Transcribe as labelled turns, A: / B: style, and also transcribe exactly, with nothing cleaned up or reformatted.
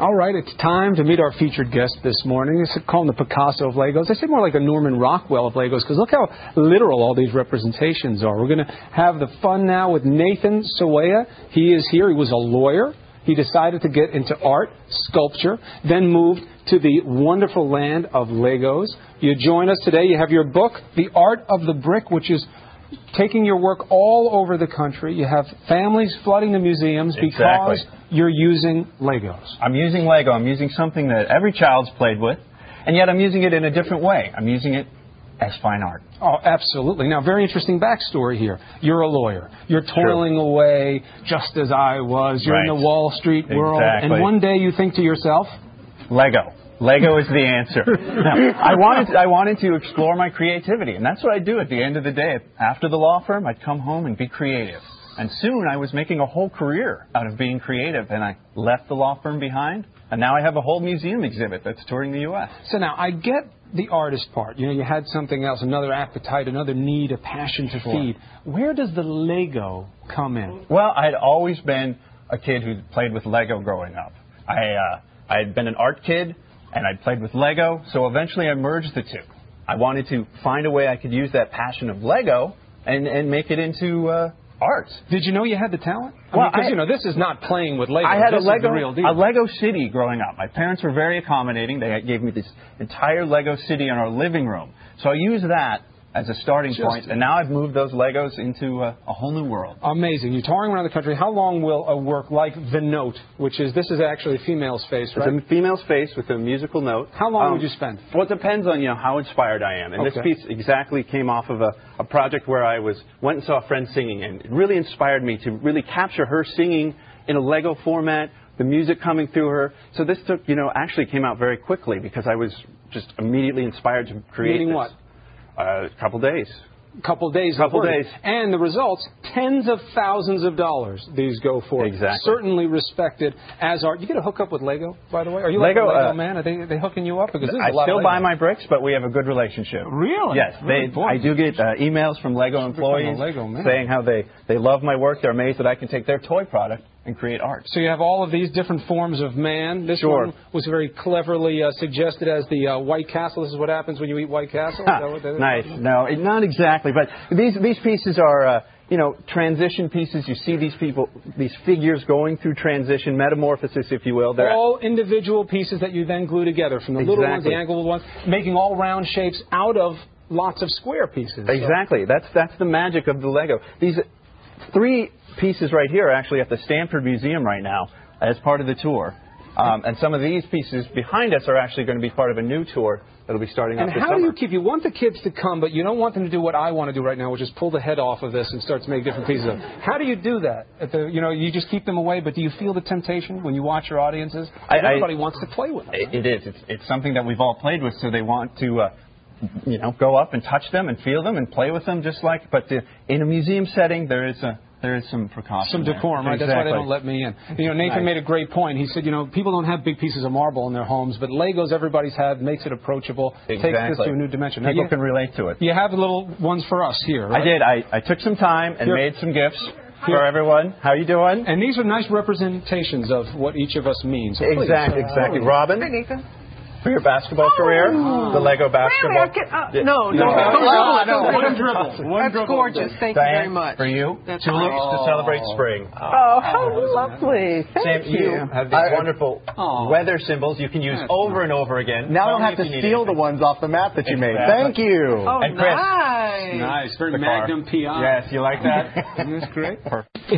A: All right, it's time to meet our featured guest this morning. They call him the Picasso of Legos. I say more like a Norman Rockwell of Legos, because look how literal all these representations are. We're going to have the fun now with Nathan Sawaya. He is here. He was a lawyer. He decided to get into art, sculpture, then moved to the wonderful land of Legos. You join us today. You have your book, The Art of the Brick, which is taking your work all over the country. You have families flooding the museums because
B: exactly.
A: you're using Legos.
B: I'm using Lego. I'm using something that every child's played with, and yet I'm using it in a different way. I'm using it as fine art.
A: Oh, absolutely. Now, very interesting backstory here. You're a lawyer. You're toiling True. away just as I was. You're
B: right.
A: in the Wall Street world.
B: Exactly.
A: And one day you think to yourself,
B: Lego. Lego is the answer. Now, I wanted to, I wanted to explore my creativity, and that's what I do at the end of the day. After the law firm, I'd come home and be creative. And soon I was making a whole career out of being creative, and I left the law firm behind, and now I have a whole museum exhibit that's touring the U S
A: So now, I get the artist part. You know, you had something else, another appetite, another need, a passion to
B: sure.
A: feed. Where does the Lego come in?
B: Well, I'd always been a kid who played with Lego growing up. I uh, I had been an art kid, and I'd played with Lego, so eventually I merged the two. I wanted to find a way I could use that passion of Lego and, and make it into uh, art.
A: Did you know you had the talent?
B: Well,
A: because,
B: I,
A: you know, this is not playing with Lego.
B: I had
A: this
B: a Lego,
A: is the real deal.
B: a Lego city growing up. My parents were very accommodating. They gave me this entire Lego city in our living room. So I used that as a starting
A: Just,
B: point, and now I've moved those Legos into a, a whole new world.
A: Amazing. You're touring around the country. How long will a work like The Note, which is, this is actually a female's face, right?
C: It's a female's face with a musical note.
A: How long
C: um,
A: would you spend?
C: Well, it depends on, you know, how inspired I am. And
A: okay.
C: this piece exactly came off of a, a project where I was went and saw a friend singing, and it really inspired me to really capture her singing in a Lego format, the music coming through her. So this took, you know, actually came out very quickly because I was just immediately inspired to create
A: Meaning
C: this.
A: what?
C: Uh, a couple days.
A: Couple days.
C: Couple days.
A: And the results, tens of thousands of dollars these go for.
C: Exactly.
A: Certainly respected as art. You get a hook up with Lego, by the way? Are you
B: Lego,
A: like a Lego
B: uh,
A: man? Are they, are they hooking you up? Because this is
B: I
A: a lot
B: still
A: of Lego.
B: buy my bricks, but we have a good relationship.
A: Really?
B: Yes. They,
A: Boy,
B: I do get uh, emails from Lego employees
A: Lego man.
B: saying how they, they love my work. They're amazed that I can take their toy product and create art.
A: So you have all of these different forms of man. This
B: Sure.
A: one was very cleverly uh, suggested as the uh, White Castle. This is what happens when you eat White Castle? Is that what they-
B: Nice. No, it, not exactly. But these these pieces are, uh, you know, transition pieces. You see these people, these figures going through transition, metamorphosis, if you will. They're
A: all individual pieces that you then glue together, from the
B: exactly.
A: little ones, the angled ones, making all round shapes out of lots of square pieces.
B: Exactly. That's that's the magic of the Lego. These three pieces right here are actually at the Stanford Museum right now as part of the tour. Um, and some of these pieces behind us are actually going to be part of a new tour that'll be starting
A: and
B: up this
A: how
B: summer.
A: do you keep, you want the kids to come, but you don't want them to do what I want to do right now, which is pull the head off of this and start to make different pieces of it. How do you do that? At the, you know, you just keep them away, but do you feel the temptation when you watch your audiences?
B: I,
A: Everybody
B: I,
A: wants to play with them. Right?
B: It is. It's, it's something that we've all played with, so they want to, uh, you know, go up and touch them and feel them and play with them just like, but the, in a museum setting, there is a There is some precaution.
A: Some decorum,
B: there.
A: right?
B: Exactly.
A: That's why they don't let me in. You know, Nathan
B: nice.
A: made a great point. He said, you know, people don't have big pieces of marble in their homes, but Legos everybody's had, makes it approachable,
B: exactly.
A: takes this to a new dimension.
B: People
A: now, you,
B: can relate to it.
A: You have little ones for us here, right?
B: I did. I, I took some time and
A: Here.
B: made some gifts
A: Here.
B: for everyone. How you doing?
A: And these are nice representations of what each of us means. So
B: exactly,
A: please.
B: exactly. Robin?
D: Hey, Nathan.
B: For your basketball
D: Oh.
B: career, the Lego basketball.
D: Really? I
B: Yeah.
D: can, uh, no, no,
B: No.
D: no,
A: No,
D: no,
A: no, one dribble. One
D: That's
A: dribble.
D: gorgeous. Thank you very
B: Diane,
D: much.
B: for you,
D: That's
B: tulips
D: nice.
B: to celebrate spring.
D: Oh, how lovely. Thank
B: Sam,
D: you.
B: you have these wonderful
A: Oh.
B: weather symbols you can use
A: That's
B: over
A: nice.
B: and over again.
E: Now I don't
B: Tell
E: have
B: me
E: to
B: if you need
E: steal the
B: anything.
E: ones off the map that you made.
B: Exactly.
E: Thank you.
D: Oh,
B: And Chris.
D: nice.
A: Nice. Very
B: The car.
A: Magnum P I.
B: Yes, you like that?
A: Isn't this great?
B: Perfect.